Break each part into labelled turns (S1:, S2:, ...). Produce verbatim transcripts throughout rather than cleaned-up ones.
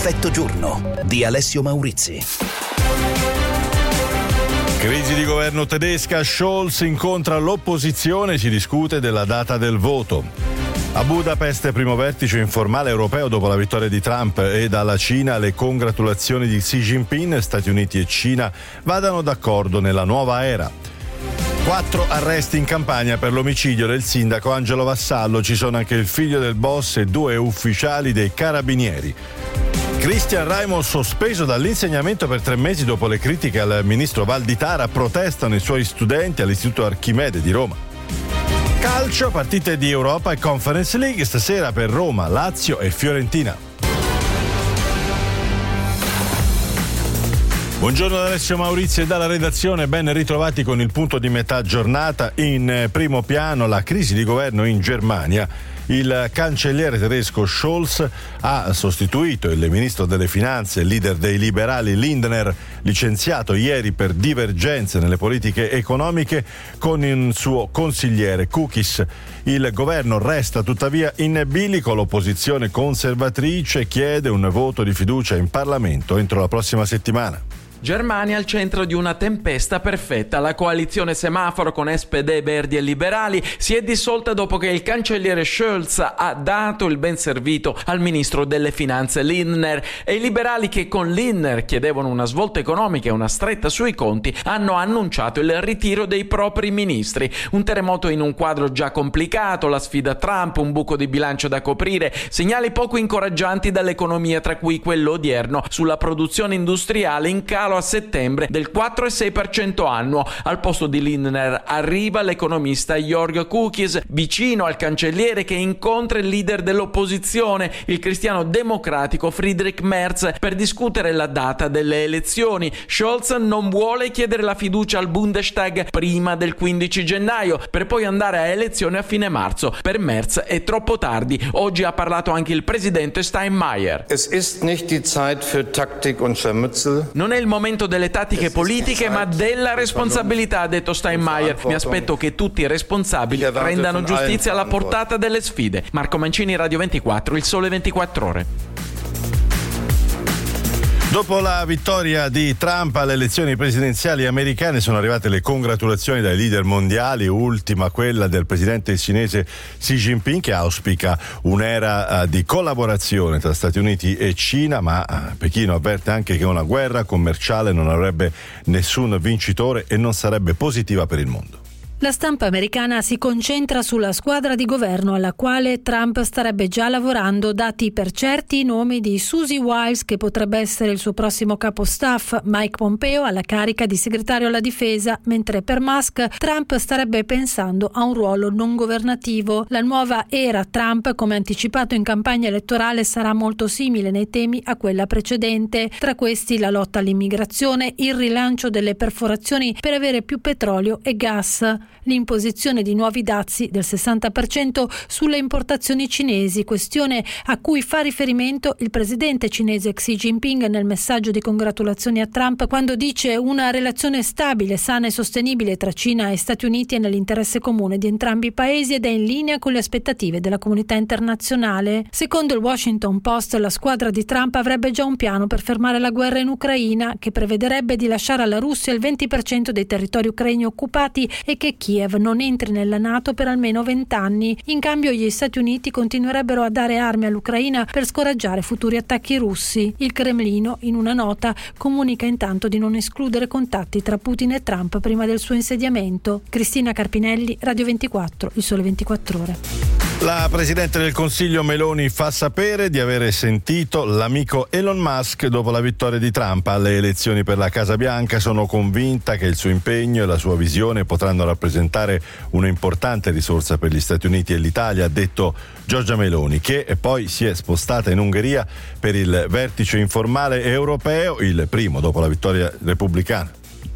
S1: Perfetto giorno di Alessio Maurizi.
S2: Crisi di governo tedesca, Scholz incontra l'opposizione, si discute della data del voto. A Budapest, primo vertice informale europeo dopo la vittoria di Trump, e dalla Cina le congratulazioni di Xi Jinping. Stati Uniti e Cina vadano d'accordo nella nuova era. Quattro arresti in Campania per l'omicidio del sindaco Angelo Vassallo. Ci sono anche il figlio del boss e due ufficiali dei carabinieri. Cristian Raimo sospeso dall'insegnamento per tre mesi dopo le critiche al ministro Valditara. Protestano i suoi studenti all'Istituto Archimede di Roma. Calcio, partite di Europa e Conference League stasera per Roma, Lazio e Fiorentina. Buongiorno da Alessio Maurizi e dalla redazione, ben ritrovati con il punto di metà giornata. In primo piano la crisi di governo in Germania. Il cancelliere tedesco Scholz ha sostituito il ministro delle finanze, leader dei liberali Lindner, licenziato ieri per divergenze nelle politiche economiche, con il suo consigliere Kukis. Il governo resta tuttavia in bilico, l'opposizione conservatrice chiede un voto di fiducia in Parlamento entro la prossima settimana.
S3: Germania al centro di una tempesta perfetta. La coalizione semaforo con S P D, Verdi e Liberali si è dissolta dopo che il cancelliere Scholz ha dato il ben servito al ministro delle finanze Lindner, e i liberali, che con Lindner chiedevano una svolta economica e una stretta sui conti, hanno annunciato il ritiro dei propri ministri. Un terremoto in un quadro già complicato, la sfida Trump, un buco di bilancio da coprire, segnali poco incoraggianti dall'economia, tra cui quello odierno sulla produzione industriale in calo a settembre del quattro virgola sei per cento annuo. Al posto di Lindner arriva l'economista Jörg Kukis, vicino al cancelliere, che incontra il leader dell'opposizione, il cristiano democratico Friedrich Merz, per discutere la data delle elezioni. Scholz non vuole chiedere la fiducia al Bundestag prima del quindici gennaio, per poi andare a elezioni a fine marzo. Per Merz è troppo tardi. Oggi ha parlato anche il presidente Steinmeier.
S4: Es ist nicht die Zeit für Taktik und Scharmützel.
S3: Non è il momento delle tattiche politiche, ma della responsabilità, ha detto Steinmeier. Mi aspetto che tutti i responsabili rendano giustizia alla portata delle sfide. Marco Mancini, Radio ventiquattro, Il Sole ventiquattro Ore.
S2: Dopo la vittoria di Trump alle elezioni presidenziali americane sono arrivate le congratulazioni dai leader mondiali, ultima quella del presidente cinese Xi Jinping, che auspica un'era di collaborazione tra Stati Uniti e Cina, ma Pechino avverte anche che una guerra commerciale non avrebbe nessun vincitore e non sarebbe positiva per il mondo.
S5: La stampa americana si concentra sulla squadra di governo alla quale Trump starebbe già lavorando, dati per certi i nomi di Susie Wiles, che potrebbe essere il suo prossimo capo staff, Mike Pompeo alla carica di segretario alla difesa, mentre per Musk Trump starebbe pensando a un ruolo non governativo. La nuova era Trump, come anticipato in campagna elettorale, sarà molto simile nei temi a quella precedente, tra questi la lotta all'immigrazione, il rilancio delle perforazioni per avere più petrolio e gas, l'imposizione di nuovi dazi del sessanta per cento sulle importazioni cinesi, questione a cui fa riferimento il presidente cinese Xi Jinping nel messaggio di congratulazioni a Trump, quando dice: una relazione stabile, sana e sostenibile tra Cina e Stati Uniti è nell'interesse comune di entrambi i paesi ed è in linea con le aspettative della comunità internazionale. Secondo il Washington Post, la squadra di Trump avrebbe già un piano per fermare la guerra in Ucraina, che prevederebbe di lasciare alla Russia il venti per cento dei territori ucraini occupati e che Kiev non entri nella NATO per almeno vent'anni. In cambio gli Stati Uniti continuerebbero a dare armi all'Ucraina per scoraggiare futuri attacchi russi. Il Cremlino, in una nota, comunica intanto di non escludere contatti tra Putin e Trump prima del suo insediamento. Cristina Carpinelli, Radio ventiquattro, Il Sole ventiquattro Ore.
S2: La Presidente del Consiglio Meloni fa sapere di avere sentito l'amico Elon Musk dopo la vittoria di Trump alle elezioni per la Casa Bianca. Sono convinta che il suo impegno e la sua visione potranno rappresentare un'importante risorsa per gli Stati Uniti e l'Italia, ha detto Giorgia Meloni, che poi si è spostata in Ungheria per il vertice informale europeo, il primo dopo la vittoria repubblicana.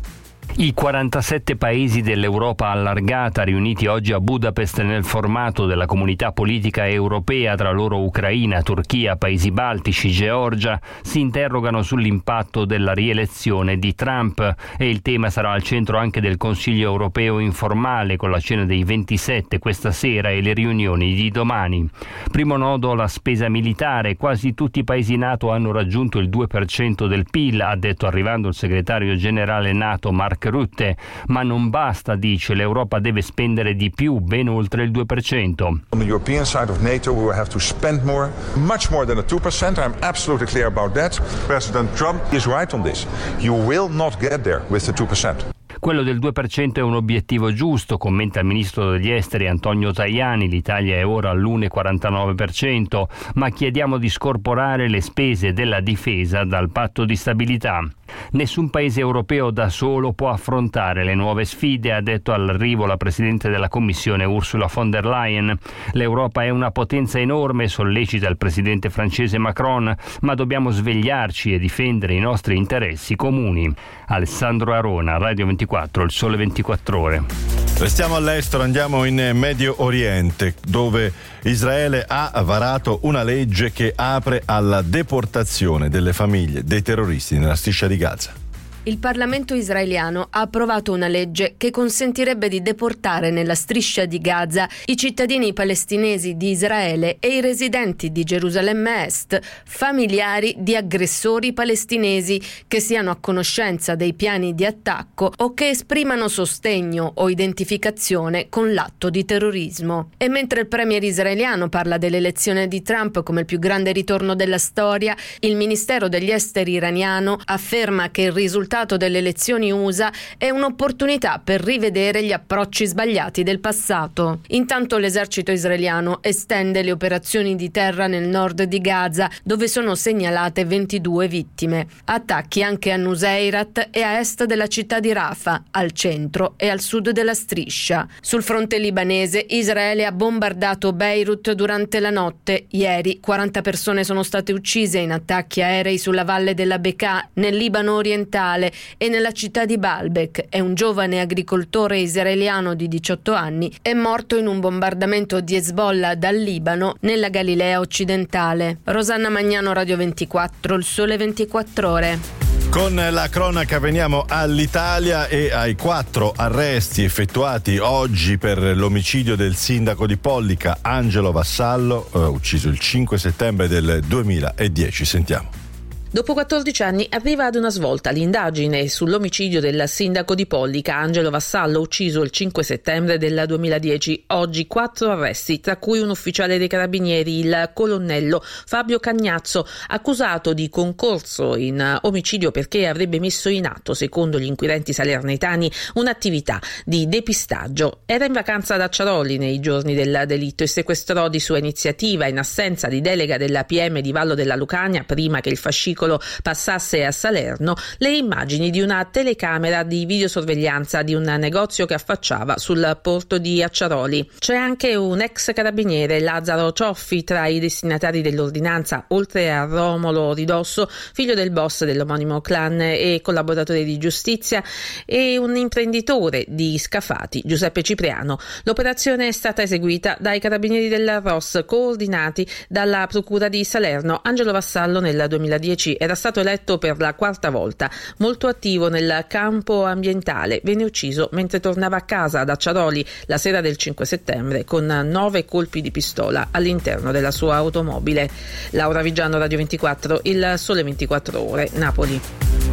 S6: I quarantasette paesi dell'Europa allargata riuniti oggi a Budapest nel formato della comunità politica europea, tra loro Ucraina, Turchia, Paesi Baltici, Georgia, si interrogano sull'impatto della rielezione di Trump e il tema sarà al centro anche del Consiglio europeo informale con la cena dei ventisette questa sera e le riunioni di domani. Primo nodo la spesa militare, quasi tutti i paesi NATO hanno raggiunto il due per cento del P I L, ha detto arrivando il segretario generale NATO Mark Rutte, ma non basta, dice, l'Europa deve spendere di più, ben oltre il due per cento.
S7: On the European side of NATO we will have to spend more, much more than a two percent. I'm absolutely clear about that. President Trump is right on this. You will not get there with the two percent.
S6: Quello del due per cento è un obiettivo giusto, commenta il ministro degli esteri Antonio Tajani, l'Italia è ora all'uno virgola quarantanove per cento, ma chiediamo di scorporare le spese della difesa dal patto di stabilità. Nessun paese europeo da solo può affrontare le nuove sfide, ha detto all'arrivo la Presidente della Commissione Ursula von der Leyen. L'Europa è una potenza enorme, sollecita il Presidente francese Macron, ma dobbiamo svegliarci e difendere i nostri interessi comuni. Alessandro Arona, Radio ventiquattro, Il Sole ventiquattro Ore.
S2: Restiamo all'estero, andiamo in Medio Oriente, dove Israele ha varato una legge che apre alla deportazione delle famiglie dei terroristi nella striscia di Gaza.
S8: Il Parlamento israeliano ha approvato una legge che consentirebbe di deportare nella striscia di Gaza i cittadini palestinesi di Israele e i residenti di Gerusalemme Est, familiari di aggressori palestinesi che siano a conoscenza dei piani di attacco o che esprimano sostegno o identificazione con l'atto di terrorismo. E mentre il premier israeliano parla dell'elezione di Trump come il più grande ritorno della storia, il Ministero degli Esteri iraniano afferma che il risultato delle elezioni U S A è un'opportunità per rivedere gli approcci sbagliati del passato. Intanto l'esercito israeliano estende le operazioni di terra nel nord di Gaza, dove sono segnalate ventidue vittime. Attacchi anche a Nuseirat e a est della città di Rafah, al centro e al sud della striscia. Sul fronte libanese, Israele ha bombardato Beirut durante la notte. Ieri quaranta persone sono state uccise in attacchi aerei sulla valle della Bekaa, nel Libano orientale, e nella città di Baalbek. È un giovane agricoltore israeliano di diciotto anni è morto in un bombardamento di Hezbollah dal Libano nella Galilea occidentale. Rosanna Magnano, Radio ventiquattro, Il Sole ventiquattro Ore.
S2: Con la cronaca veniamo all'Italia e ai quattro arresti effettuati oggi per l'omicidio del sindaco di Pollica, Angelo Vassallo, eh, ucciso il cinque settembre del duemiladieci. Sentiamo.
S9: Dopo quattordici anni arriva ad una svolta l'indagine sull'omicidio del sindaco di Pollica, Angelo Vassallo, ucciso il cinque settembre del duemiladieci. Oggi quattro arresti, tra cui un ufficiale dei carabinieri, il colonnello Fabio Cagnazzo, accusato di concorso in omicidio perché avrebbe messo in atto, secondo gli inquirenti salernitani, un'attività di depistaggio. Era in vacanza ad Acciaroli nei giorni del delitto e sequestrò di sua iniziativa, in assenza di delega della P M di Vallo della Lucania, prima che il fascicolo passasse a Salerno, le immagini di una telecamera di videosorveglianza di un negozio che affacciava sul porto di Acciaroli. C'è anche un ex carabiniere, Lazzaro Cioffi, tra i destinatari dell'ordinanza, oltre a Romolo Ridosso, figlio del boss dell'omonimo clan e collaboratore di giustizia, e un imprenditore di Scafati, Giuseppe Cipriano. L'operazione è stata eseguita dai carabinieri della R O S, coordinati dalla procura di Salerno. Angelo Vassallo nel duemiladieci era stato eletto per la quarta volta, molto attivo nel campo ambientale. Venne ucciso mentre tornava a casa ad Acciaroli la sera del cinque settembre con nove colpi di pistola all'interno della sua automobile. Laura Vigiano, Radio ventiquattro, Il Sole ventiquattro Ore, Napoli.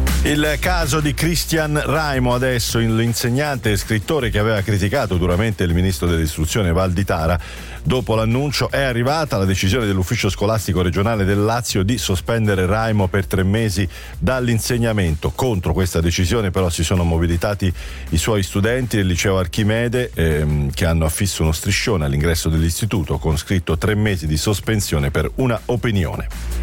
S2: Il caso di Christian Raimo, adesso l'insegnante e scrittore che aveva criticato duramente il ministro dell'istruzione Valditara. Dopo l'annuncio è arrivata la decisione dell'ufficio scolastico regionale del Lazio di sospendere Raimo per tre mesi dall'insegnamento. Contro questa decisione però si sono mobilitati i suoi studenti del liceo Archimede ehm, che hanno affisso uno striscione all'ingresso dell'istituto con scritto tre mesi di sospensione per una opinione.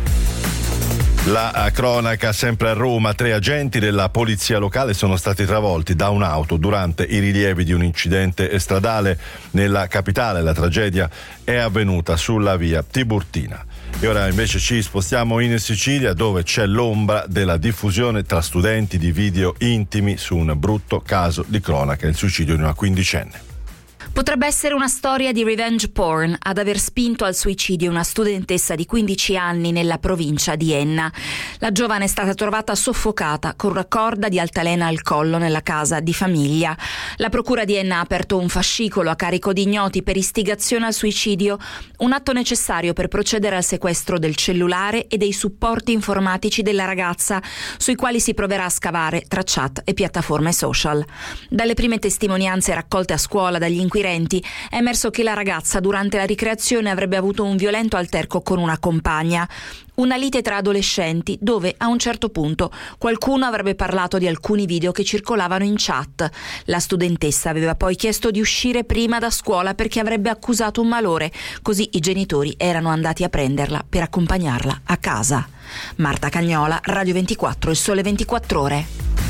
S2: La cronaca sempre a Roma, tre agenti della polizia locale sono stati travolti da un'auto durante i rilievi di un incidente stradale nella capitale. La tragedia è avvenuta sulla via Tiburtina. E ora invece ci spostiamo in Sicilia, dove c'è l'ombra della diffusione tra studenti di video intimi su un brutto caso di cronaca, il suicidio di una quindicenne.
S10: Potrebbe essere una storia di revenge porn ad aver spinto al suicidio una studentessa di quindici anni nella provincia di Enna. La giovane è stata trovata soffocata con una corda di altalena al collo nella casa di famiglia. La procura di Enna ha aperto un fascicolo a carico di ignoti per istigazione al suicidio, un atto necessario per procedere al sequestro del cellulare e dei supporti informatici della ragazza, sui quali si proverà a scavare tra chat e piattaforme social. Dalle prime testimonianze raccolte a scuola dagli inquirenti è emerso che la ragazza durante la ricreazione avrebbe avuto un violento alterco con una compagna. Una lite tra adolescenti dove a un certo punto qualcuno avrebbe parlato di alcuni video che circolavano in chat. La studentessa aveva poi chiesto di uscire prima da scuola perché avrebbe accusato un malore, così i genitori erano andati a prenderla per accompagnarla a casa. Marta Cagnola, Radio ventiquattro, Il Sole ventiquattro Ore.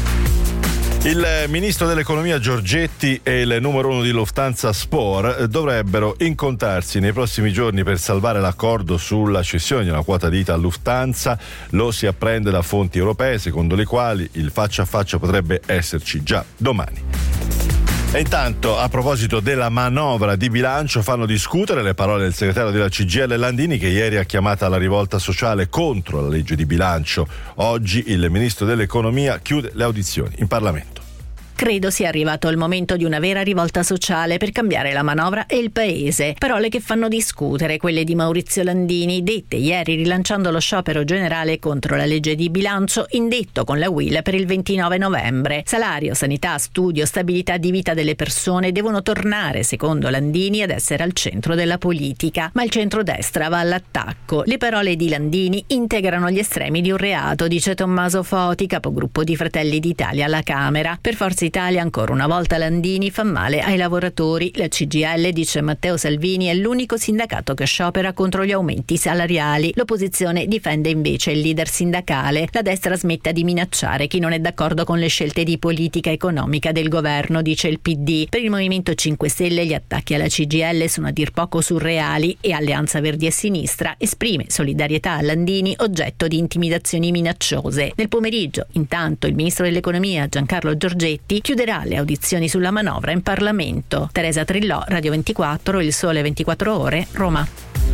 S2: Il ministro dell'economia Giorgetti e il numero uno di Lufthansa Sport dovrebbero incontrarsi nei prossimi giorni per salvare l'accordo sulla cessione di una quota di I T A a Lufthansa. Lo si apprende da fonti europee, secondo le quali il faccia a faccia potrebbe esserci già domani. E intanto, a proposito della manovra di bilancio, fanno discutere le parole del segretario della C G I L Landini, che ieri ha chiamato alla rivolta sociale contro la legge di bilancio. Oggi il ministro dell'economia chiude le audizioni in Parlamento.
S11: Credo sia arrivato il momento di una vera rivolta sociale per cambiare la manovra e il paese. Parole che fanno discutere quelle di Maurizio Landini, dette ieri rilanciando lo sciopero generale contro la legge di bilancio indetto con la U I L per il ventinove novembre. Salario, sanità, studio, stabilità di vita delle persone devono tornare, secondo Landini, ad essere al centro della politica. Ma il centrodestra va all'attacco. Le parole di Landini integrano gli estremi di un reato, dice Tommaso Foti, capogruppo di Fratelli d'Italia alla Camera. Per Forza Italia ancora una volta Landini fa male ai lavoratori. La C G I L, dice Matteo Salvini, è l'unico sindacato che sciopera contro gli aumenti salariali. L'opposizione difende invece il leader sindacale. La destra smetta di minacciare chi non è d'accordo con le scelte di politica economica del governo, dice il P D. Per il Movimento cinque Stelle gli attacchi alla C G I L sono a dir poco surreali e Alleanza Verdi e Sinistra esprime solidarietà a Landini, oggetto di intimidazioni minacciose. Nel pomeriggio, intanto, il ministro dell'economia Giancarlo Giorgetti chiuderà le audizioni sulla manovra in Parlamento. Teresa Trillò, Radio ventiquattro, Il Sole ventiquattro Ore, Roma.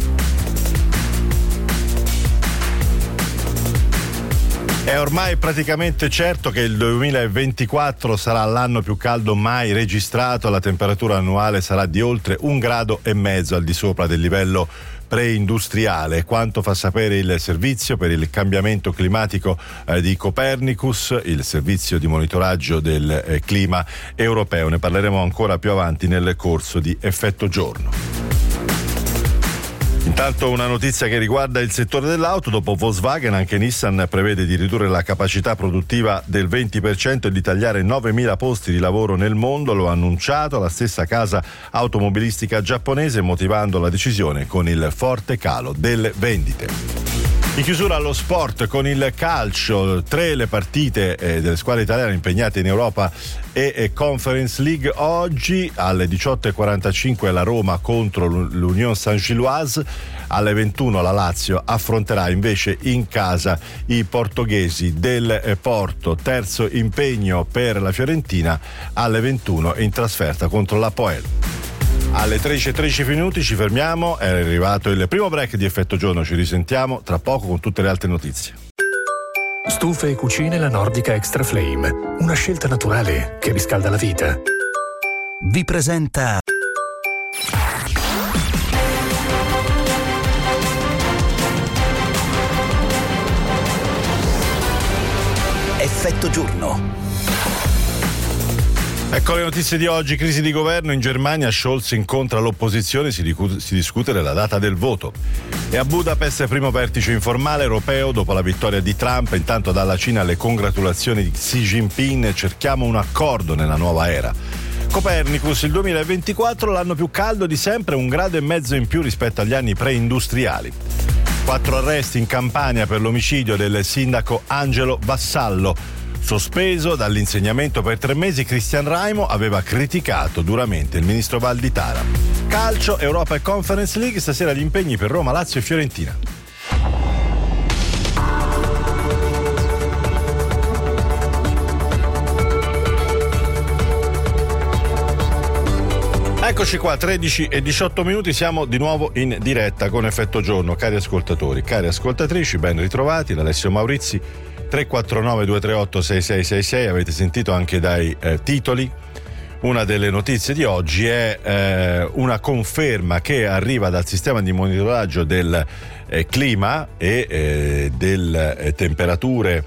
S2: È ormai praticamente certo che il duemilaventiquattro sarà l'anno più caldo mai registrato. La temperatura annuale sarà di oltre un grado e mezzo al di sopra del livello preindustriale, quanto fa sapere il servizio per il cambiamento climatico eh, di Copernicus, il servizio di monitoraggio del eh, clima europeo. Ne parleremo ancora più avanti nel corso di Effetto Giorno. Intanto una notizia che riguarda il settore dell'auto. Dopo Volkswagen, anche Nissan prevede di ridurre la capacità produttiva del venti per cento e di tagliare novemila posti di lavoro nel mondo. Lo ha annunciato la stessa casa automobilistica giapponese, motivando la decisione con il forte calo delle vendite. In chiusura allo sport con il calcio, tre le partite eh, delle squadre italiane impegnate in Europa e, e Conference League. Oggi alle diciotto e quarantacinque la Roma contro l'Union Saint-Gilloise, alle ventuno la Lazio affronterà invece in casa i portoghesi del eh, Porto. Terzo impegno per la Fiorentina alle ventuno in trasferta contro l'Apoel. Alle tredici e tredici minuti ci fermiamo, è arrivato il primo break di Effetto Giorno, ci risentiamo tra poco con tutte le altre notizie.
S12: Stufe e cucine La Nordica Extra Flame, una scelta naturale che riscalda la vita.
S1: Vi presenta Effetto Giorno.
S2: Ecco le notizie di oggi. Crisi di governo in Germania, Scholz incontra l'opposizione, si, dicu- si discute della data del voto. E a Budapest primo vertice informale europeo dopo la vittoria di Trump. Intanto dalla Cina le congratulazioni di Xi Jinping, cerchiamo un accordo nella nuova era. Copernicus, il duemilaventiquattro l'anno più caldo di sempre, un grado e mezzo in più rispetto agli anni preindustriali. Quattro arresti in Campania per l'omicidio del sindaco Angelo Vassallo. Sospeso dall'insegnamento per tre mesi, Cristian Raimo aveva criticato duramente il ministro Valditara. Calcio, Europa e Conference League, stasera gli impegni per Roma, Lazio e Fiorentina. Eccoci qua, tredici e diciotto minuti, siamo di nuovo in diretta con Effetto Giorno. Cari ascoltatori, cari ascoltatrici, ben ritrovati da Alessio Maurizi, tre quattro nove due tre otto sei sei sei sei. Avete sentito anche dai eh, titoli. Una delle notizie di oggi è eh, una conferma che arriva dal sistema di monitoraggio del eh, clima e eh, delle eh, temperature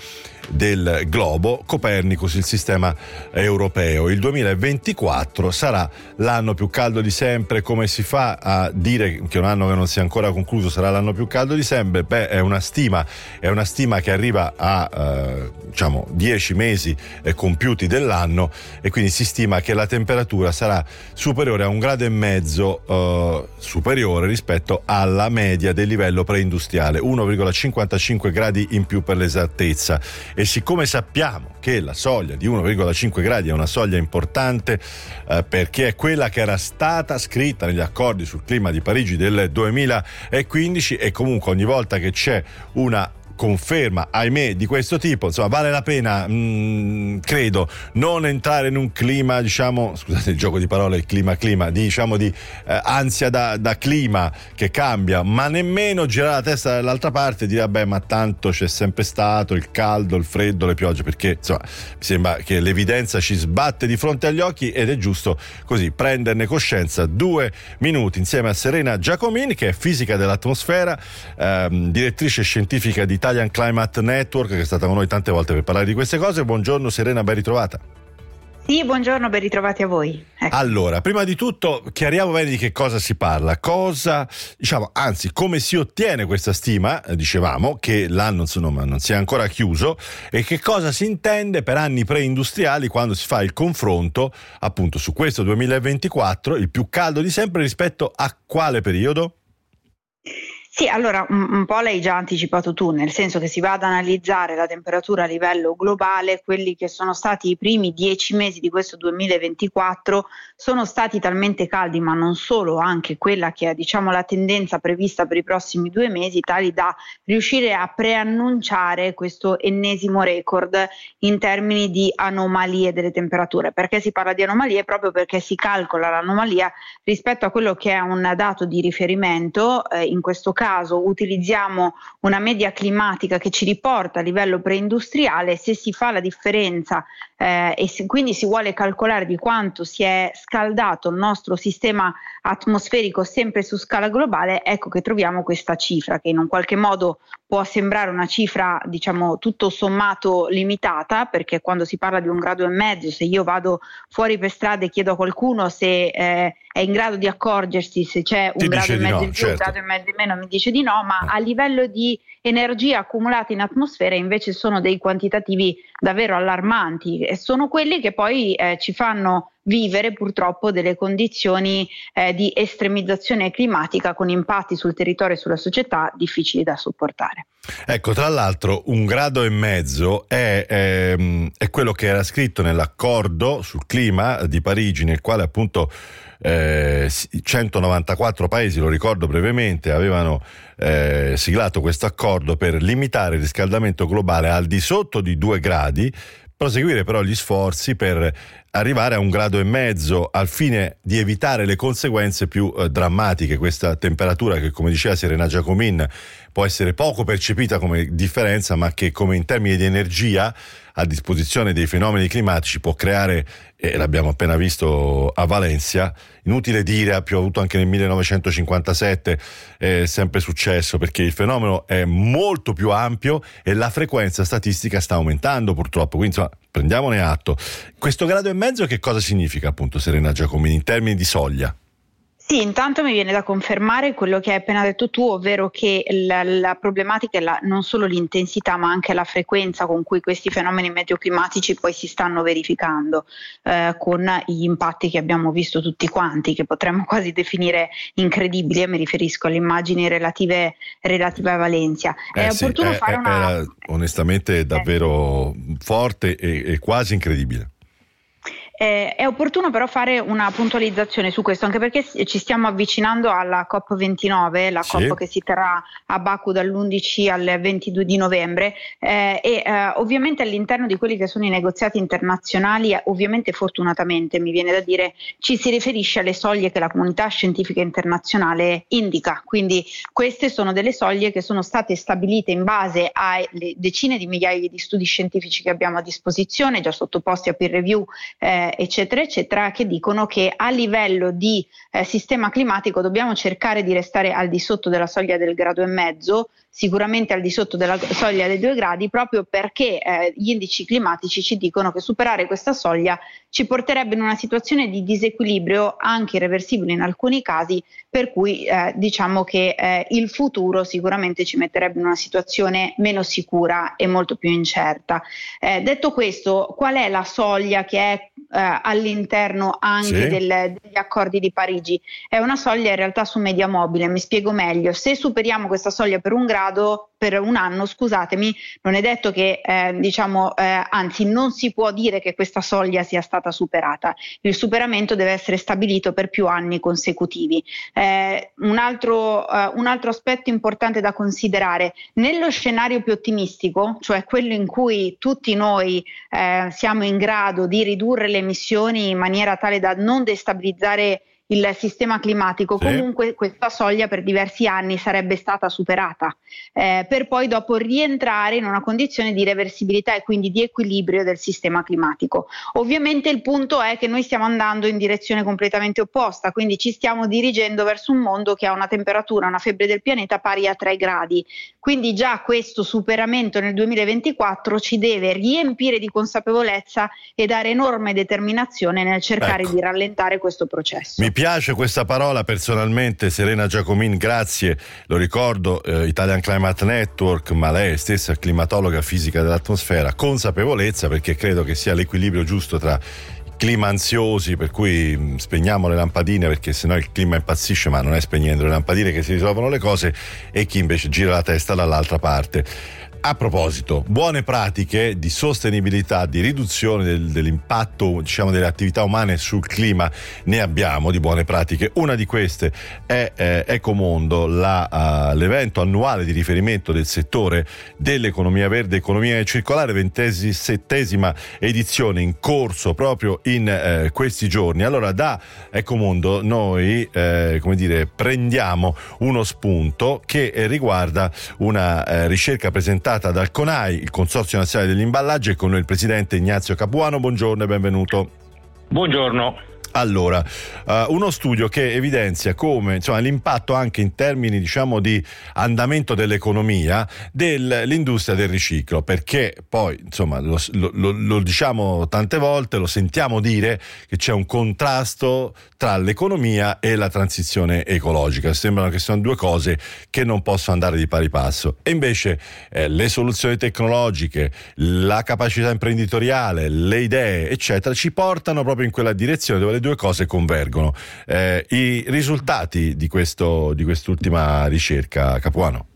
S2: del globo, Copernicus, il sistema europeo. Il duemilaventiquattro sarà l'anno più caldo di sempre. Come si fa a dire che un anno che non si è ancora concluso sarà l'anno più caldo di sempre? Beh, è una stima, è una stima che arriva a eh, diciamo dieci mesi eh, compiuti dell'anno, e quindi si stima che la temperatura sarà superiore a un grado e mezzo eh, superiore rispetto alla media del livello preindustriale, uno virgola cinquantacinque gradi in più per l'esattezza. E siccome sappiamo che la soglia di uno virgola cinque gradi è una soglia importante eh, perché è quella che era stata scritta negli accordi sul clima di Parigi del duemilaquindici, e comunque ogni volta che c'è una conferma, ahimè, di questo tipo, insomma, vale la pena, mh, credo, non entrare in un clima, diciamo, scusate il gioco di parole, il clima clima, diciamo di eh, ansia da, da clima che cambia, ma nemmeno girare la testa dall'altra parte e dire vabbè, ma tanto c'è sempre stato il caldo, il freddo, le piogge, perché insomma mi sembra che l'evidenza ci sbatte di fronte agli occhi, ed è giusto così prenderne coscienza. Due minuti insieme a Serena Giacomin, che è fisica dell'atmosfera, ehm, direttrice scientifica di Italian Climate Network, che è stata con noi tante volte per parlare di queste cose. Buongiorno Serena, ben ritrovata.
S13: Sì, buongiorno, ben ritrovati a voi. Ecco.
S2: Allora, prima di tutto chiariamo bene di che cosa si parla, cosa, diciamo, anzi, come si ottiene questa stima, eh, dicevamo che l'anno insomma non si è ancora chiuso, e che cosa si intende per anni preindustriali quando si fa il confronto appunto su questo duemilaventiquattro, il più caldo di sempre, rispetto a quale periodo?
S13: Sì, allora un, un po' l'hai già anticipato tu, nel senso che si va ad analizzare la temperatura a livello globale. Quelli che sono stati i primi dieci mesi di questo duemilaventiquattro sono stati talmente caldi, ma non solo, anche quella che è, diciamo, la tendenza prevista per i prossimi due mesi, tali da riuscire a preannunciare questo ennesimo record in termini di anomalie delle temperature. Perché si parla di anomalie? Proprio perché si calcola l'anomalia rispetto a quello che è un dato di riferimento, eh, in questo caso caso utilizziamo una media climatica che ci riporta a livello preindustriale. Se si fa la differenza eh, e se, quindi si vuole calcolare di quanto si è scaldato il nostro sistema atmosferico sempre su scala globale, ecco che troviamo questa cifra, che in un qualche modo può sembrare una cifra, diciamo, tutto sommato limitata, perché quando si parla di un grado e mezzo, se io vado fuori per strada e chiedo a qualcuno se eh, è in grado di accorgersi se c'è un grado e mezzo in più, un grado e mezzo in meno, mi dice di no, ma a livello di energia accumulata in atmosfera invece sono dei quantitativi davvero allarmanti, e sono quelli che poi eh, ci fanno vivere purtroppo delle condizioni eh, di estremizzazione climatica con impatti sul territorio e sulla società difficili da sopportare.
S2: Ecco, tra l'altro un grado e mezzo è, è, è quello che era scritto nell'accordo sul clima di Parigi, nel quale appunto eh, centonovantaquattro paesi, lo ricordo brevemente, avevano eh, siglato questo accordo per limitare il riscaldamento globale al di sotto di due gradi, proseguire però gli sforzi per arrivare a un grado e mezzo al fine di evitare le conseguenze più eh, drammatiche. Questa temperatura che, come diceva Serena Giacomin, può essere poco percepita come differenza, ma che come in termini di energia a disposizione dei fenomeni climatici può creare, e l'abbiamo appena visto a Valencia, inutile dire, ha piovuto anche nel millenovecentocinquantasette, è sempre successo, perché il fenomeno è molto più ampio e la frequenza statistica sta aumentando purtroppo, quindi insomma prendiamone atto. Questo grado e mezzo che cosa significa, appunto, Serena Giacomini, in termini di soglia?
S13: Sì, intanto mi viene da confermare quello che hai appena detto tu, ovvero che la, la problematica è la, non solo l'intensità ma anche la frequenza con cui questi fenomeni meteoclimatici poi si stanno verificando, eh, con gli impatti che abbiamo visto tutti quanti, che potremmo quasi definire incredibili, e mi riferisco alle immagini relative, relative a Valencia.
S2: Eh
S13: è
S2: sì,
S13: opportuno
S2: è,
S13: fare
S2: è,
S13: una...
S2: Era onestamente davvero eh. forte e, e quasi incredibile.
S13: Eh, è opportuno però fare una puntualizzazione su questo, anche perché ci stiamo avvicinando alla COP ventinove, la
S2: sì.
S13: COP che si terrà a Baku dall'undici al ventidue di novembre, eh, e eh, ovviamente all'interno di quelli che sono i negoziati internazionali, eh, ovviamente fortunatamente mi viene da dire, ci si riferisce alle soglie che la comunità scientifica internazionale indica, quindi queste sono delle soglie che sono state stabilite in base alle decine di migliaia di studi scientifici che abbiamo a disposizione, già sottoposti a peer review, eh, eccetera eccetera, che dicono che a livello di eh, sistema climatico dobbiamo cercare di restare al di sotto della soglia del grado e mezzo, sicuramente al di sotto della soglia dei due gradi, proprio perché eh, gli indici climatici ci dicono che superare questa soglia ci porterebbe in una situazione di disequilibrio anche irreversibile in alcuni casi, per cui eh, diciamo che eh, il futuro sicuramente ci metterebbe in una situazione meno sicura e molto più incerta. Eh, detto questo, qual è la soglia che è eh, all'interno anche
S2: sì.
S13: del, degli accordi di Parigi? È una soglia in realtà su media mobile, mi spiego meglio. Se superiamo questa soglia per un grado, per un anno, scusatemi, non è detto che eh, diciamo eh, anzi non si può dire che questa soglia sia stata superata. Il superamento deve essere stabilito per più anni consecutivi. Eh, un altro eh, un altro aspetto importante da considerare: nello scenario più ottimistico, cioè quello in cui tutti noi eh, siamo in grado di ridurre le emissioni in maniera tale da non destabilizzare il sistema climatico,
S2: sì.
S13: comunque questa soglia per diversi anni sarebbe stata superata, eh, per poi dopo rientrare in una condizione di reversibilità e quindi di equilibrio del sistema climatico. Ovviamente il punto è che noi stiamo andando in direzione completamente opposta, quindi ci stiamo dirigendo verso un mondo che ha una temperatura, una febbre del pianeta pari a tre gradi, quindi già questo superamento nel duemilaventiquattro ci deve riempire di consapevolezza e dare enorme determinazione nel cercare
S2: ecco.
S13: di rallentare questo processo.
S2: Mi piace questa parola personalmente, Serena Giacomin, grazie. Lo ricordo, eh, Italian Climate Network, ma lei è stessa climatologa fisica dell'atmosfera. Consapevolezza, perché credo che sia l'equilibrio giusto tra clima ansiosi, per cui mh, spegniamo le lampadine perché sennò il clima impazzisce, ma non è spegnendo le lampadine che si risolvono le cose, e chi invece gira la testa dall'altra parte. A proposito, buone pratiche di sostenibilità, di riduzione del, dell'impatto, diciamo, delle attività umane sul clima ne abbiamo di buone pratiche. Una di queste è eh, Ecomondo, la, uh, l'evento annuale di riferimento del settore dell'economia verde, economia circolare, ventisettesima edizione in corso proprio in eh, questi giorni. Allora, da Ecomondo noi eh, come dire, prendiamo uno spunto che eh, riguarda una eh, ricerca presentata dal CONAI, il Consorzio Nazionale degli Imballaggi, e con noi il presidente Ignazio Capuano. Buongiorno e benvenuto.
S14: Buongiorno.
S2: Allora, uh, uno studio che evidenzia come, insomma, l'impatto anche in termini, diciamo, di andamento dell'economia dell'industria del riciclo, perché poi, insomma, lo, lo, lo diciamo tante volte, lo sentiamo dire che c'è un contrasto tra l'economia e la transizione ecologica. Sembrano che siano due cose che non possono andare di pari passo, e invece eh, le soluzioni tecnologiche, la capacità imprenditoriale, le idee, eccetera, ci portano proprio in quella direzione dove le due cose convergono. Eh, i risultati di questo di quest'ultima ricerca, Capuano?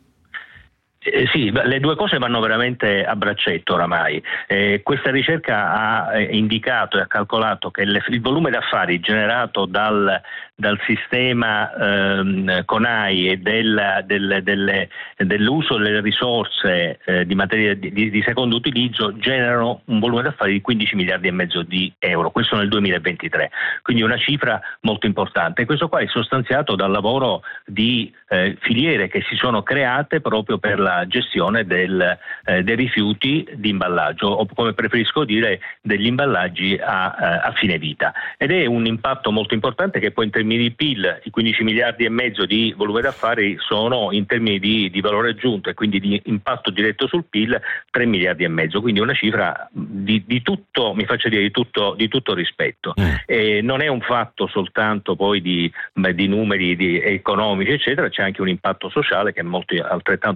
S14: Eh, sì, le due cose vanno veramente a braccetto oramai. Eh, questa ricerca ha indicato e ha calcolato che le, il volume d'affari generato dal, dal sistema ehm, CONAI e del, del, delle, dell'uso delle risorse eh, di materia di, di secondo utilizzo generano un volume d'affari di quindici miliardi e mezzo di euro, questo nel duemilaventitré, quindi una cifra molto importante. Questo qua è sostanziato dal lavoro di eh, filiere che si sono create proprio per la gestione del, eh, dei rifiuti di imballaggio, o come preferisco dire degli imballaggi a, a fine vita, ed è un impatto molto importante che poi in termini di P I L, i quindici miliardi e mezzo di volume d'affari sono in termini di, di valore aggiunto e quindi di impatto diretto sul P I L tre miliardi e mezzo, quindi una cifra di, di tutto, mi faccio dire, di tutto, di tutto rispetto. Mm. E non è un fatto soltanto poi di, di numeri di economici eccetera, c'è anche un impatto sociale che è molto, altrettanto molto importante,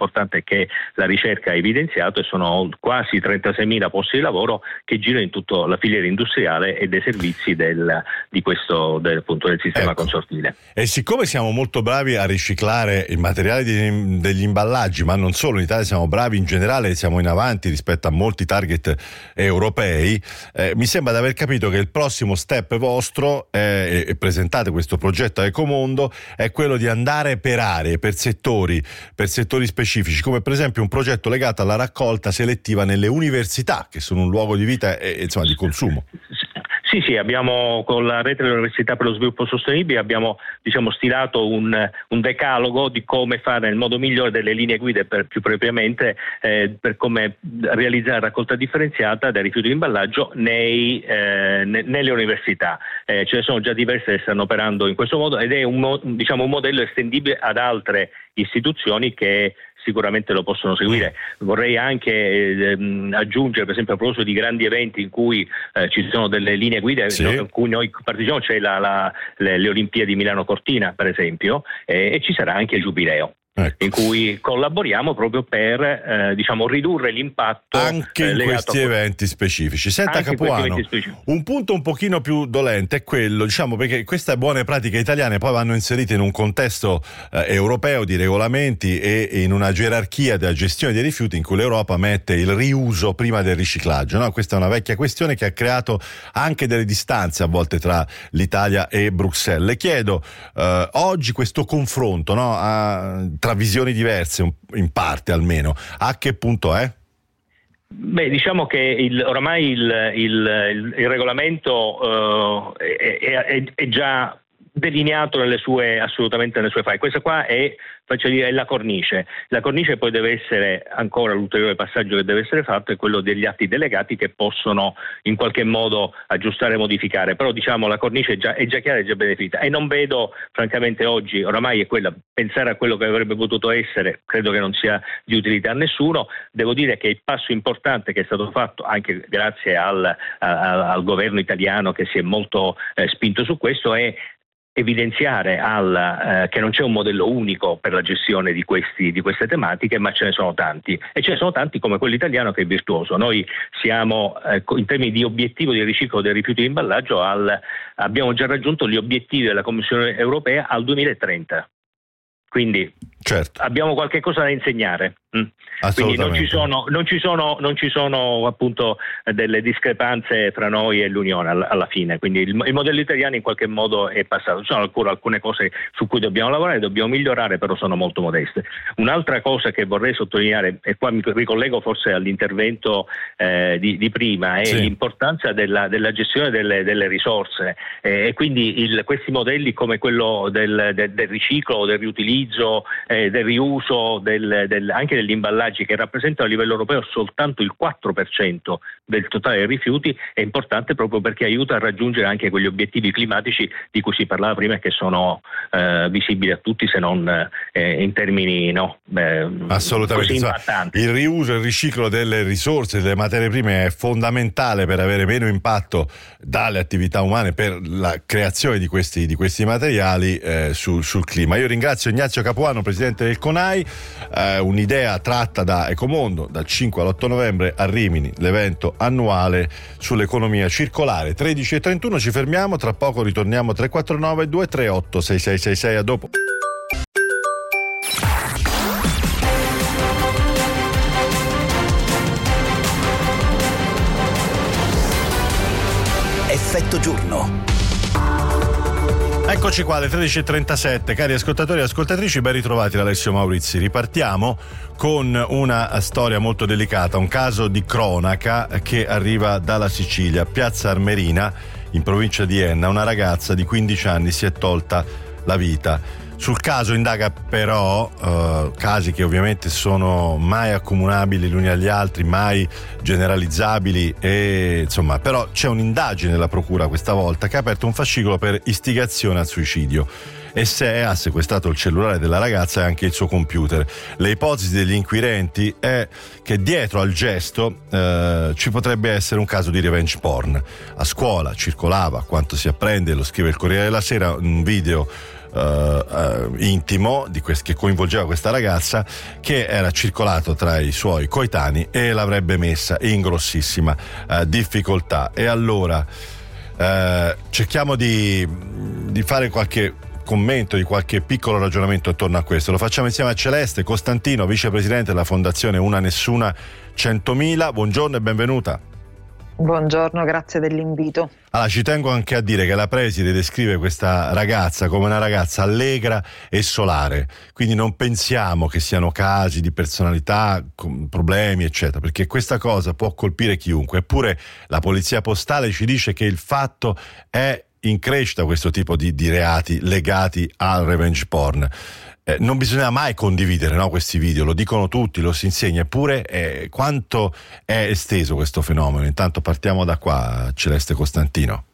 S14: importante che la ricerca ha evidenziato, e sono quasi trentaseimila posti di lavoro che girano in tutta la filiera industriale e dei servizi del, di questo del, appunto, del sistema ecco. consortile.
S2: E siccome siamo molto bravi a riciclare il materiale di, degli imballaggi, ma non solo, in Italia siamo bravi in generale, siamo in avanti rispetto a molti target europei, eh, mi sembra di aver capito che il prossimo step vostro, è, e presentate questo progetto a Ecomondo, è quello di andare per aree, per settori, per settori specifici, come per esempio un progetto legato alla raccolta selettiva nelle università, che sono un luogo di vita e insomma di consumo.
S14: Sì, sì, abbiamo con la rete delle università per lo sviluppo sostenibile abbiamo diciamo stilato un, un decalogo di come fare nel modo migliore, delle linee guida per, più propriamente eh, per come realizzare raccolta differenziata dei rifiuti di imballaggio nei, eh, ne, nelle università. Eh, ce ne sono già diverse che stanno operando in questo modo ed è un, diciamo, un modello estendibile ad altre istituzioni che sicuramente lo possono seguire. Vorrei anche eh, aggiungere, per esempio, a proposito di grandi eventi in cui eh, ci sono delle linee guida sì. in cui noi partecipiamo, c'è la, la, le, le Olimpiadi Milano Cortina, per esempio, eh, e ci sarà anche il Giubileo. Ecco. In cui collaboriamo proprio per eh, diciamo ridurre l'impatto
S2: anche in
S14: eh,
S2: questi
S14: a...
S2: eventi specifici. Senta Capuano, un punto un pochino più dolente è quello, diciamo, perché queste buone pratiche italiane poi vanno inserite in un contesto eh, europeo di regolamenti e, e in una gerarchia della gestione dei rifiuti in cui l'Europa mette il riuso prima del riciclaggio, no? Questa è una vecchia questione che ha creato anche delle distanze a volte tra l'Italia e Bruxelles. Le chiedo eh, oggi questo confronto, no? a, tra visioni diverse, in parte almeno, a che punto è?
S14: Beh, diciamo che il, oramai il, il, il regolamento uh, è, è, è già delineato nelle sue, assolutamente nelle sue file. Questa qua è, faccio dire, è la cornice. La cornice poi deve essere, ancora l'ulteriore passaggio che deve essere fatto è quello degli atti delegati che possono in qualche modo aggiustare e modificare, però diciamo la cornice è già, è già chiara, è già ben definita e non vedo francamente oggi, oramai è quella, pensare a quello che avrebbe potuto essere, credo che non sia di utilità a nessuno. Devo dire che il passo importante che è stato fatto anche grazie al, a, al governo italiano che si è molto eh, spinto su questo è evidenziare al, eh, che non c'è un modello unico per la gestione di, questi, di queste tematiche, ma ce ne sono tanti e ce ne sono tanti come quello italiano che è virtuoso. Noi siamo eh, in termini di obiettivo di riciclo dei rifiuti di imballaggio al, abbiamo già raggiunto gli obiettivi della Commissione europea al duemilatrenta, quindi certo. abbiamo qualche cosa da insegnare. Mm. Quindi non ci sono, non ci sono, non ci sono appunto delle discrepanze fra noi e l'Unione alla, alla fine. Quindi il, il modello italiano in qualche modo è passato. Ci sono ancora alcune cose su cui dobbiamo lavorare, dobbiamo migliorare, però sono molto modeste. Un'altra cosa che vorrei sottolineare, e qua mi ricollego forse all'intervento eh, di, di prima, è sì. l'importanza della, della gestione delle, delle risorse eh, e quindi il, questi modelli come quello del, del, del riciclo, del riutilizzo, eh, del riuso, del, del, anche degli imballaggi che rappresentano a livello europeo soltanto il quattro per cento del totale dei rifiuti, è importante proprio perché aiuta a raggiungere anche quegli obiettivi climatici di cui si parlava prima e che sono eh, visibili a tutti, se non eh, in termini no, eh,
S2: assolutamente
S14: così impattanti.
S2: Il riuso e il riciclo delle risorse, delle materie prime è fondamentale per avere meno impatto dalle attività umane per la creazione di questi, di questi materiali eh, sul, sul clima. Io ringrazio Ignazio Capuano, presidente del CONAI, eh, un'idea tratta da Ecomondo dal cinque all'otto novembre a Rimini, l'evento annuale sull'economia circolare. tredici e trentuno, ci fermiamo, tra poco ritorniamo. Tre quattro nove due tre otto sei sei sei sei, a dopo.
S1: Effetto giorno.
S2: Eccoci qua alle tredici e trentasette, cari ascoltatori e ascoltatrici, ben ritrovati da Alessio Maurizi. Ripartiamo con una storia molto delicata, un caso di cronaca che arriva dalla Sicilia. Piazza Armerina, in provincia di Enna, una ragazza di quindici anni si è tolta la vita. Sul caso indaga però eh, casi che ovviamente sono mai accomunabili gli uni agli altri, mai generalizzabili, e insomma, però c'è un'indagine della procura questa volta che ha aperto un fascicolo per istigazione al suicidio. E se ha sequestrato il cellulare della ragazza e anche il suo computer. Le ipotesi degli inquirenti è che dietro al gesto eh, ci potrebbe essere un caso di revenge porn. A scuola circolava, a quanto si apprende, lo scrive il Corriere della Sera, un video uh, uh, intimo di quest- che coinvolgeva questa ragazza, che era circolato tra i suoi coetanei e l'avrebbe messa in grossissima uh, difficoltà. E allora uh, cerchiamo di, di fare qualche commento, di qualche piccolo ragionamento attorno a questo. Lo facciamo insieme a Celeste Costantino, vicepresidente della fondazione Una Nessuna centomila. Buongiorno e benvenuta.
S15: Buongiorno, grazie dell'invito.
S2: Allora, ci tengo anche a dire che la preside descrive questa ragazza come una ragazza allegra e solare, quindi non pensiamo che siano casi di personalità con problemi eccetera, perché questa cosa può colpire chiunque. Eppure la polizia postale ci dice che il fatto è in crescita, questo tipo di, di reati legati al revenge porn. Eh, non bisogna mai condividere, no, questi video, lo dicono tutti, lo si insegna, eppure eh, quanto è esteso questo fenomeno? Intanto partiamo da qua, Celeste Costantino.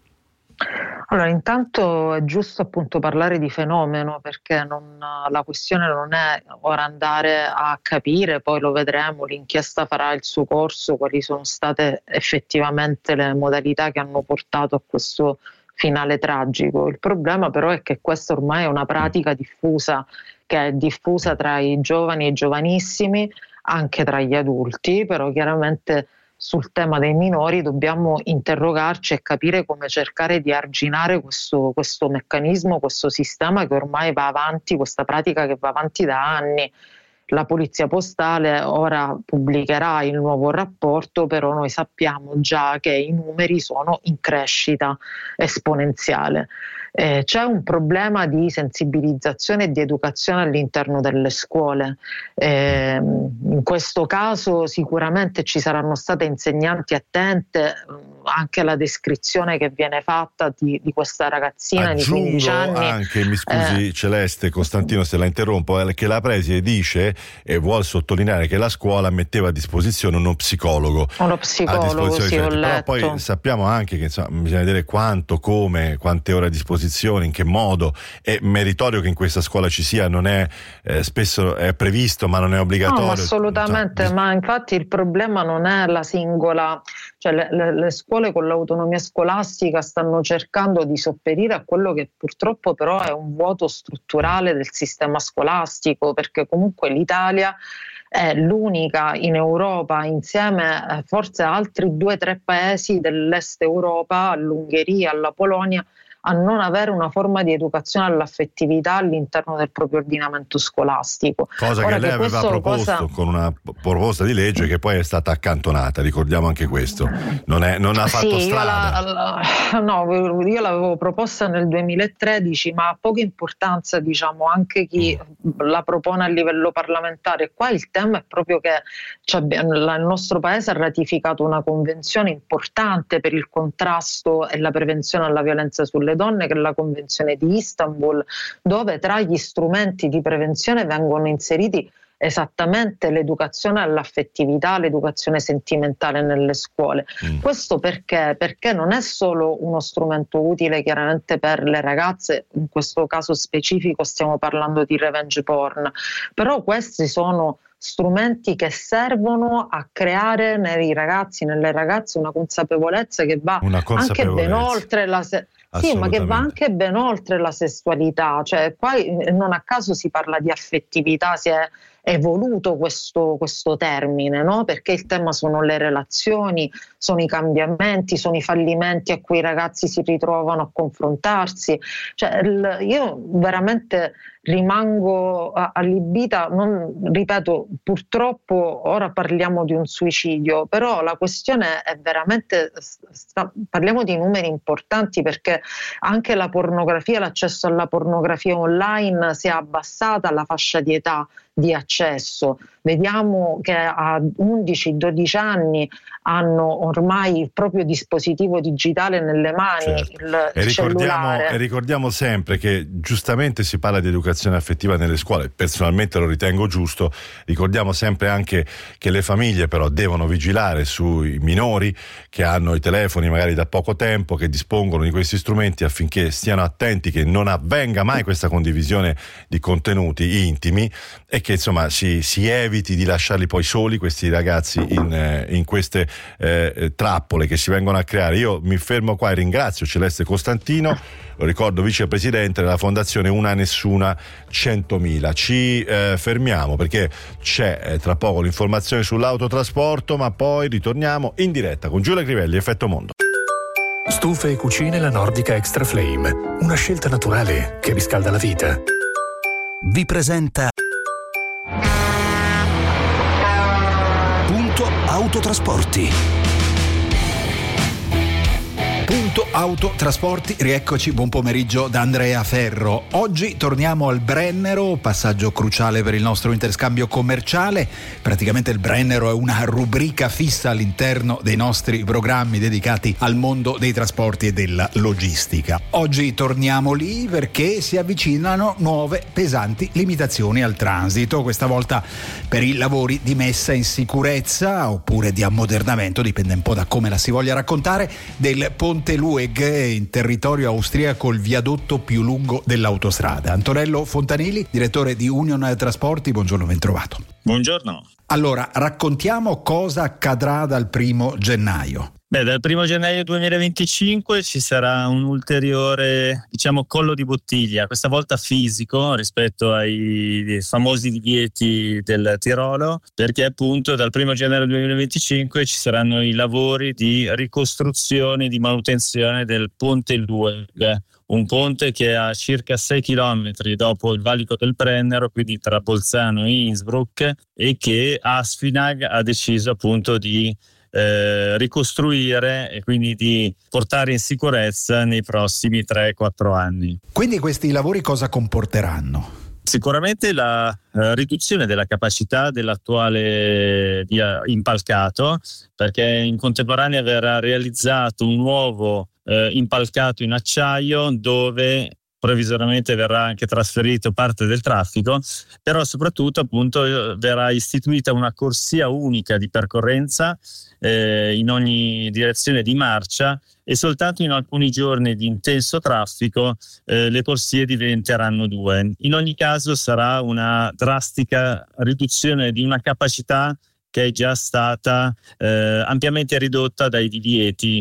S15: Allora, intanto è giusto appunto parlare di fenomeno, perché non, la questione non è ora andare a capire, poi lo vedremo, l'inchiesta farà il suo corso, quali sono state effettivamente le modalità che hanno portato a questo finale tragico. Il problema però è che questa ormai è una pratica diffusa, che è diffusa tra i giovani e i giovanissimi, anche tra gli adulti, però chiaramente sul tema dei minori dobbiamo interrogarci e capire come cercare di arginare questo, questo meccanismo, questo sistema che ormai va avanti, questa pratica che va avanti da anni. La polizia postale ora pubblicherà il nuovo rapporto, però noi sappiamo già che i numeri sono in crescita esponenziale. Eh, c'è un problema di sensibilizzazione e di educazione all'interno delle scuole. Eh, in questo caso sicuramente ci saranno state insegnanti attente anche alla descrizione che viene fatta di, di questa ragazzina
S2: Aggiungo
S15: di quindici anni.
S2: Anche, mi scusi eh, Celeste Costantino se la interrompo, è che la preside dice e vuol sottolineare che la scuola metteva a disposizione uno psicologo.
S15: Uno psicologo, sì, ho letto.
S2: Però poi sappiamo anche che insomma, bisogna vedere quanto, come, quante ore a disposizione, in che modo. È meritorio che in questa scuola ci sia, non è eh, spesso è previsto ma non è obbligatorio.
S15: No, assolutamente, cioè, ma infatti il problema non è la singola, cioè le, le, le scuole con l'autonomia scolastica stanno cercando di sopperire a quello che purtroppo però è un vuoto strutturale del sistema scolastico, perché comunque l'Italia è l'unica in Europa, insieme eh, forse a altri due o tre paesi dell'est Europa, all'Ungheria, alla Polonia, a non avere una forma di educazione all'affettività all'interno del proprio ordinamento scolastico.
S2: Cosa Ora che lei che aveva proposto cosa... con una proposta di legge che poi è stata accantonata, ricordiamo anche questo. Non, è, non ha fatto
S15: sì,
S2: strada.
S15: Io la, la, no, io l'avevo proposta nel duemilatredici, ma ha poca importanza, diciamo, anche chi mm. la propone a livello parlamentare. Qua il tema è proprio che cioè, il nostro paese ha ratificato una convenzione importante per il contrasto e la prevenzione alla violenza sulle donne, che è la Convenzione di Istanbul, dove tra gli strumenti di prevenzione vengono inseriti esattamente l'educazione all'affettività, l'educazione sentimentale nelle scuole. Mm. Questo perché? Perché non è solo uno strumento utile chiaramente per le ragazze, in questo caso specifico stiamo parlando di revenge porn, però questi sono strumenti che servono a creare nei ragazzi, nelle ragazze una consapevolezza che va
S2: una consapevolezza.
S15: anche ben oltre la se- sì, ma che va anche ben oltre la sessualità, cioè qua non a caso si parla di affettività, si è evoluto questo, questo termine, no? Perché il tema sono le relazioni, sono i cambiamenti, sono i fallimenti a cui i ragazzi si ritrovano a confrontarsi. Cioè, il, io veramente rimango allibita, non, ripeto, purtroppo ora parliamo di un suicidio, però la questione è veramente, sta, parliamo di numeri importanti, perché anche la pornografia, l'accesso alla pornografia online si è abbassata la fascia di età di accesso. Vediamo che a undici dodici anni hanno ormai il proprio dispositivo digitale nelle mani, certo. il
S2: e ricordiamo,
S15: cellulare.
S2: E ricordiamo sempre che giustamente si parla di educazione affettiva nelle scuole, personalmente lo ritengo giusto. Ricordiamo sempre anche che le famiglie però devono vigilare sui minori che hanno i telefoni magari da poco tempo, che dispongono di questi strumenti, affinché stiano attenti che non avvenga mai questa condivisione di contenuti intimi e che che insomma si, si eviti di lasciarli poi soli questi ragazzi in, eh, in queste eh, trappole che si vengono a creare. Io mi fermo qua e ringrazio Celeste Costantino, lo ricordo vicepresidente della fondazione Una Nessuna centomila. Ci eh, fermiamo perché c'è eh, tra poco l'informazione sull'autotrasporto, ma poi ritorniamo in diretta con Giulia Crivelli, Effetto Mondo.
S12: Stufe e cucine La Nordica Extra Flame, una scelta naturale che riscalda la vita.
S1: Vi presenta Punto Autotrasporti.
S16: Punto Autotrasporti, rieccoci, buon pomeriggio da Andrea Ferro. Oggi torniamo al Brennero, passaggio cruciale per il nostro interscambio commerciale. Praticamente il Brennero è una rubrica fissa all'interno dei nostri programmi dedicati al mondo dei trasporti e della logistica. Oggi torniamo lì perché si avvicinano nuove pesanti limitazioni al transito, questa volta per i lavori di messa in sicurezza oppure di ammodernamento, dipende un po' da come la si voglia raccontare, del ponte Lueg in territorio austriaco, il viadotto più lungo dell'autostrada. Antonello Fontanili, direttore di Union Trasporti, buongiorno, ben trovato.
S17: Buongiorno.
S16: Allora, raccontiamo cosa accadrà dal primo gennaio.
S17: Beh, dal primo gennaio duemilaventicinque ci sarà un ulteriore, diciamo, collo di bottiglia, questa volta fisico rispetto ai famosi divieti del Tirolo, perché appunto dal primo gennaio duemilaventicinque ci saranno i lavori di ricostruzione e di manutenzione del ponte Lueg, un ponte che ha circa sei chilometri dopo il valico del Brennero, quindi tra Bolzano e Innsbruck, e che Asfinag ha deciso appunto di Eh, ricostruire e quindi di portare in sicurezza nei prossimi tre quattro anni.
S16: Quindi questi lavori cosa comporteranno?
S17: Sicuramente la eh, riduzione della capacità dell'attuale via impalcato, perché in contemporanea verrà realizzato un nuovo eh, impalcato in acciaio dove provvisoriamente verrà anche trasferito parte del traffico, però soprattutto appunto verrà istituita una corsia unica di percorrenza eh, in ogni direzione di marcia, e soltanto in alcuni giorni di intenso traffico eh, le corsie diventeranno due. In ogni caso sarà una drastica riduzione di una capacità che è già stata eh, ampiamente ridotta dai divieti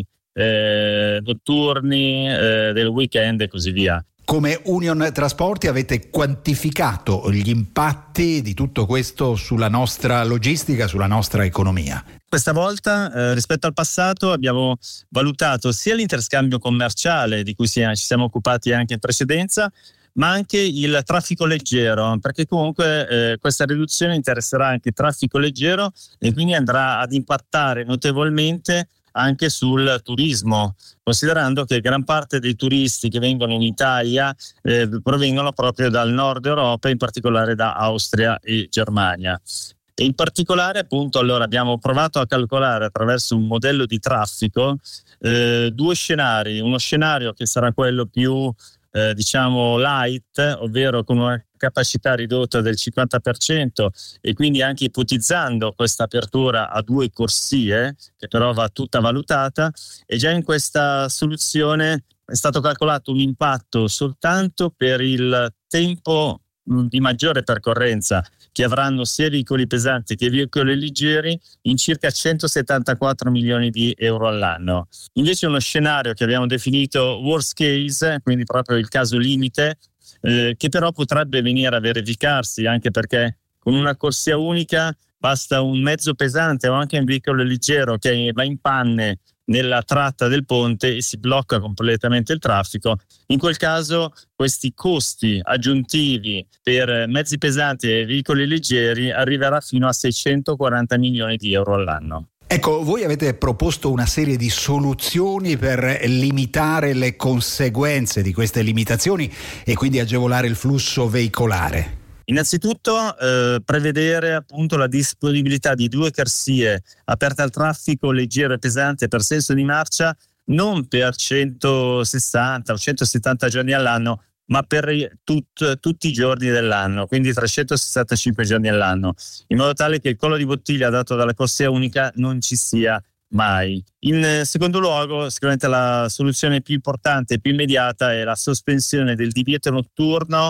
S17: eh, notturni, eh, del weekend e così via.
S16: Come Union Trasporti avete quantificato gli impatti di tutto questo sulla nostra logistica, sulla nostra economia?
S17: Questa volta eh, rispetto al passato abbiamo valutato sia l'interscambio commerciale di cui ci siamo occupati anche in precedenza, ma anche il traffico leggero, perché comunque eh, questa riduzione interesserà anche il traffico leggero e quindi andrà ad impattare notevolmente anche sul turismo, considerando che gran parte dei turisti che vengono in Italia eh, provengono proprio dal nord Europa, in particolare da Austria e Germania. E in particolare appunto allora abbiamo provato a calcolare attraverso un modello di traffico eh, due scenari, uno scenario che sarà quello più eh, diciamo light, ovvero con una capacità ridotta del cinquanta per cento, e quindi anche ipotizzando questa apertura a due corsie che però va tutta valutata, e già in questa soluzione è stato calcolato un impatto soltanto per il tempo di maggiore percorrenza che avranno sia veicoli pesanti che veicoli leggeri in circa centosettantaquattro milioni di euro all'anno. Invece uno scenario che abbiamo definito worst case, quindi proprio il caso limite, eh, che però potrebbe venire a verificarsi, anche perché con una corsia unica basta un mezzo pesante o anche un veicolo leggero che va in panne nella tratta del ponte e si blocca completamente il traffico. In quel caso questi costi aggiuntivi per mezzi pesanti e veicoli leggeri arriverà fino a seicentoquaranta milioni di euro all'anno.
S16: Ecco, voi avete proposto una serie di soluzioni per limitare le conseguenze di queste limitazioni e quindi agevolare il flusso veicolare.
S17: Innanzitutto eh, prevedere appunto la disponibilità di due corsie aperte al traffico leggero e pesante per senso di marcia non per centosessanta o centosettanta giorni all'anno, ma per tut, tutti i giorni dell'anno, quindi trecentosessantacinque giorni all'anno, in modo tale che il collo di bottiglia dato dalla corsia unica non ci sia mai. In secondo luogo, sicuramente la soluzione più importante e più immediata è la sospensione del divieto notturno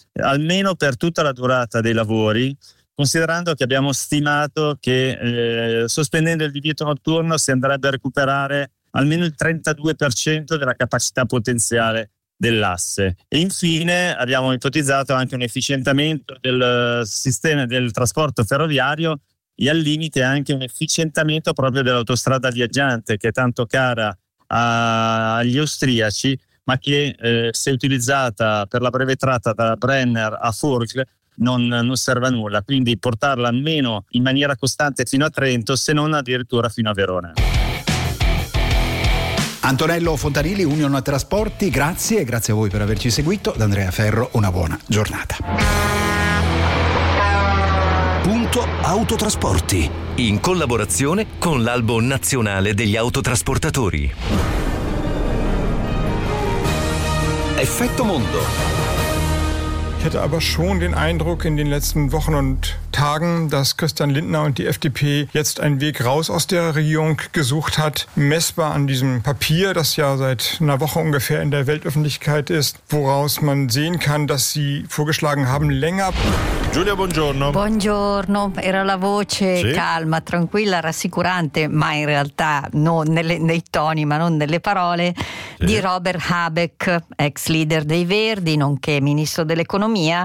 S17: almeno per tutta la durata dei lavori, considerando che abbiamo stimato che eh, sospendendo il divieto notturno si andrebbe a recuperare almeno il trentadue per cento della capacità potenziale dell'asse. E infine abbiamo ipotizzato anche un efficientamento del sistema del trasporto ferroviario e al limite anche un efficientamento proprio dell'autostrada viaggiante, che è tanto cara agli austriaci, ma che eh, se utilizzata per la breve tratta da Brenner a Forclaz non, non serve a nulla, quindi portarla almeno in maniera costante fino a Trento, se non addirittura fino a Verona.
S16: Antonello Fontanilli, Union Trasporti, grazie, grazie a voi per averci seguito. Da Andrea Ferro, una buona giornata.
S1: Punto Autotrasporti, in collaborazione con l'Albo Nazionale degli Autotrasportatori. Effetto Mondo.
S18: Ich hatte aber schon den Eindruck in den letzten Wochen und Tagen, dass Christian Lindner und die F D P jetzt einen Weg raus aus der Regierung gesucht hat, messbar an diesem Papier, das ja seit einer Woche ungefähr in der Weltöffentlichkeit ist, woraus man sehen kann, dass sie vorgeschlagen haben, länger.
S2: Giulia, buongiorno.
S19: Buongiorno, era la voce
S2: sì.
S19: calma, tranquilla, rassicurante, ma in realtà non nelle, nei toni, ma non nelle parole, sì. di Robert Habeck, ex leader dei Verdi, nonché ministro dell'economia,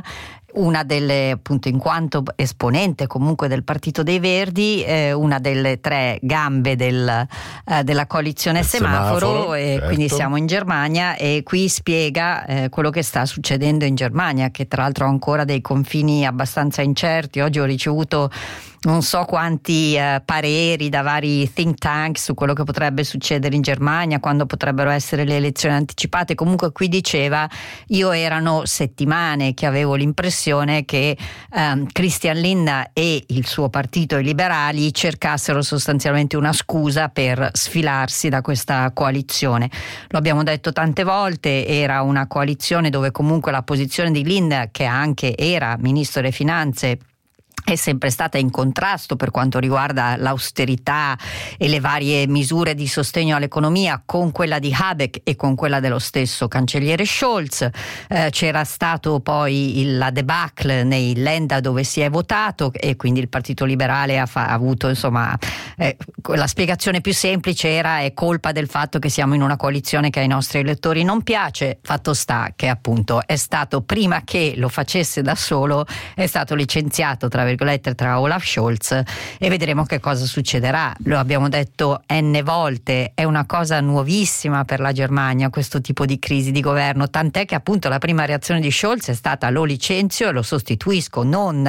S19: una delle, appunto, in quanto esponente comunque del Partito dei Verdi, eh, una delle tre gambe del, eh, della coalizione semaforo, semaforo e certo. Quindi siamo in Germania e qui spiega eh, quello che sta succedendo in Germania, che tra l'altro ha ancora dei confini abbastanza incerti. Oggi ho ricevuto non so quanti eh, pareri da vari think tank su quello che potrebbe succedere in Germania, quando potrebbero essere le elezioni anticipate. Comunque qui diceva, io erano settimane che avevo l'impressione che ehm, Christian Lindner e il suo partito, i liberali, cercassero sostanzialmente una scusa per sfilarsi da questa coalizione. Lo abbiamo detto tante volte, era una coalizione dove comunque la posizione di Lindner, che anche era ministro delle finanze, è sempre stata in contrasto per quanto riguarda l'austerità e le varie misure di sostegno all'economia con quella di Habeck e con quella dello stesso cancelliere Scholz. Eh, c'era stato poi il, la debacle nei Länder dove si è votato e quindi il Partito Liberale ha, fa, ha avuto, insomma, eh, la spiegazione più semplice era è colpa del fatto che siamo in una coalizione che ai nostri elettori non piace. Fatto sta che appunto è stato, prima che lo facesse da solo, è stato licenziato tra tra Olaf Scholz e vedremo che cosa succederà. Lo abbiamo detto n volte, è una cosa nuovissima per la Germania questo tipo di crisi di governo, tant'è che appunto la prima reazione di Scholz è stata lo licenzio e lo sostituisco, non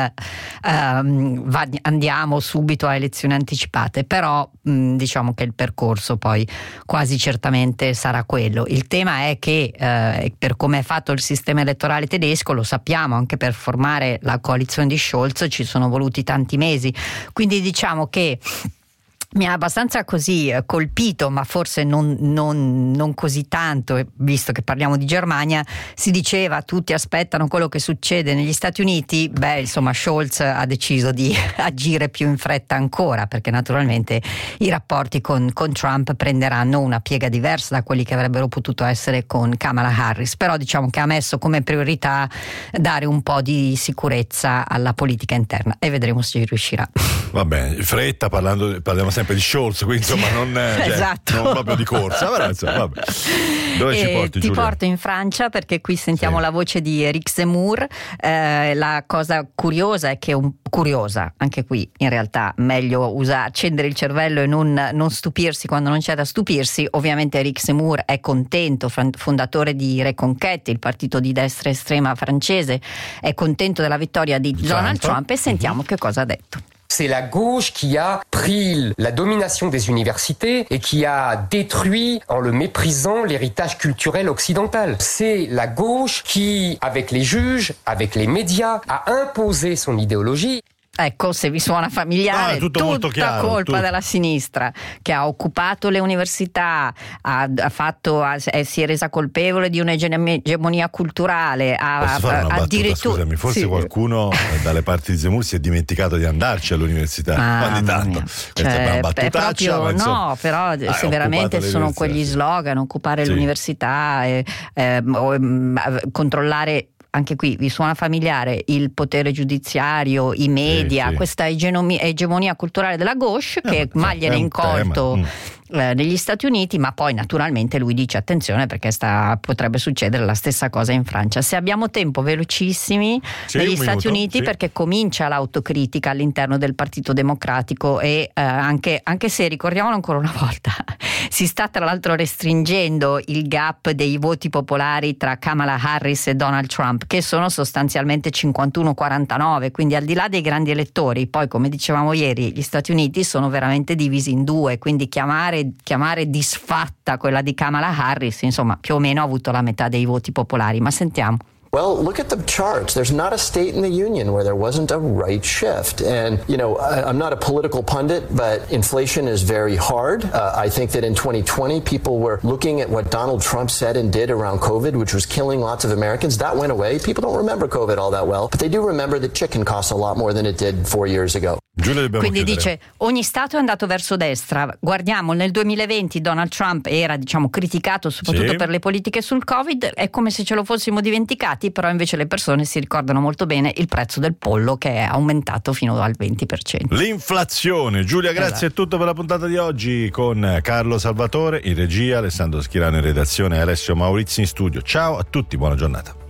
S19: ehm, va, andiamo subito a elezioni anticipate. Però mh, diciamo che il percorso poi quasi certamente sarà quello. Il tema è che eh, per come è fatto il sistema elettorale tedesco, lo sappiamo, anche per formare la coalizione di Scholz ci sono sono voluti tanti mesi, quindi diciamo che mi ha abbastanza così colpito, ma forse non, non, non così tanto, visto che parliamo di Germania. Si diceva tutti aspettano quello che succede negli Stati Uniti. Beh, insomma, Scholz ha deciso di agire più in fretta ancora, perché naturalmente i rapporti con, con Trump prenderanno una piega diversa da quelli che avrebbero potuto essere con Kamala Harris. Però diciamo che ha messo come priorità dare un po' di sicurezza alla politica interna e vedremo se ci riuscirà.
S2: Vabbè, fretta, parlando, parliamo sempre di Scholz, quindi insomma non, cioè,
S19: esatto.
S2: non proprio di corsa, però, insomma, vabbè. Dove
S19: e
S2: ci porti,
S19: ti
S2: Giulia?
S19: porto in Francia, perché qui sentiamo sì. la voce di Éric Zemmour. Eh, la cosa curiosa è che un, curiosa anche qui in realtà meglio usare, accendere il cervello e non, non stupirsi quando non c'è da stupirsi. Ovviamente Éric Zemmour è contento, fondatore di Reconquête, il partito di destra estrema francese, è contento della vittoria di Donald Trump, Trump e sentiamo mm-hmm. che cosa ha detto.
S20: C'est la gauche qui a pris la domination des universités et qui a détruit, en le méprisant, l'héritage culturel occidental. C'est la gauche qui, avec les juges, avec les médias, a imposé son idéologie.
S19: Ecco, se vi suona familiare,
S2: ah, tutto
S19: tutta
S2: chiaro,
S19: colpa
S2: tutto.
S19: della sinistra, che ha occupato le università, ha, ha fatto, ha, è, si è resa colpevole di un'egemonia culturale. Ha,
S2: Posso fare una battuta,
S19: addirittura,
S2: scusami, forse sì. qualcuno dalle parti di Zemmour si è dimenticato di andarci all'università
S19: ah,
S2: ogni tanto.
S19: Cioè,
S2: è una
S19: è proprio,
S2: ma insomma,
S19: no, però ah, se veramente sono quegli slogan, occupare sì. l'università, e, eh, o, controllare anche qui vi suona familiare il potere giudiziario, i media,
S2: sì, sì.
S19: questa egemonia, egemonia culturale della gauche che eh, ma gliene è incolto eh, negli Stati Uniti, ma poi naturalmente lui dice attenzione perché sta, potrebbe succedere la stessa cosa in Francia. Se abbiamo tempo, velocissimi,
S2: sì,
S19: negli Stati
S2: minuto,
S19: Uniti,
S2: sì.
S19: perché comincia l'autocritica all'interno del Partito Democratico e eh, anche, anche se, ricordiamolo ancora una volta, si sta tra l'altro restringendo il gap dei voti popolari tra Kamala Harris e Donald Trump, che sono sostanzialmente cinquantuno quarantanove, quindi al di là dei grandi elettori, poi come dicevamo ieri gli Stati Uniti sono veramente divisi in due, quindi chiamare, chiamare disfatta quella di Kamala Harris, insomma più o meno ha avuto la metà dei voti popolari, ma sentiamo.
S21: Well, look at the charts. There's not a state in the union where there wasn't a right shift. And, you know, I, I'm not a political pundit, but inflation is very hard. Uh, I think that in twenty twenty, people were looking at what Donald Trump said and did around COVID, which was killing lots of Americans. That went away. People don't remember COVID all that well, but they do remember that chicken costs a lot more than it did four years ago.
S19: Quindi dice ogni stato è andato verso destra. Guardiamo, nel duemilaventi Donald Trump era, diciamo, criticato soprattutto
S2: sì.
S19: per le politiche sul Covid, è come se ce lo fossimo dimenticati, però invece le persone si ricordano molto bene il prezzo del pollo che è aumentato fino al venti per cento.
S2: L'inflazione. Giulia, grazie, esatto. È tutto per la puntata di oggi con Carlo Salvatore in regia, Alessandro Schirano in redazione e Alessio Maurizi in studio. Ciao a tutti, buona giornata.